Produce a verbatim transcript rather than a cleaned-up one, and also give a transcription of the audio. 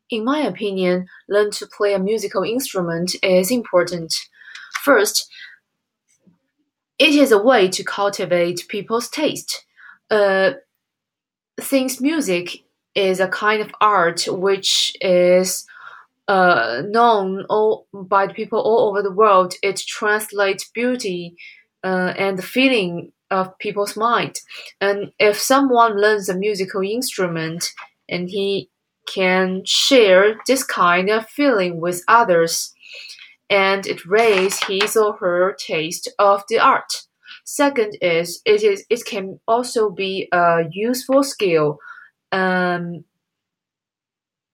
In my opinion, learn to play a musical instrument is important. First, it is a way to cultivate people's taste. Uh, since music is a kind of art which is uh, known all by the people all over the world, it translates beauty uh, and the feeling of people's mind. And if someone learns a musical instrument and he can share this kind of feeling with others, and it raises his or her taste of the art. Second is it is it can also be a useful skill. Um,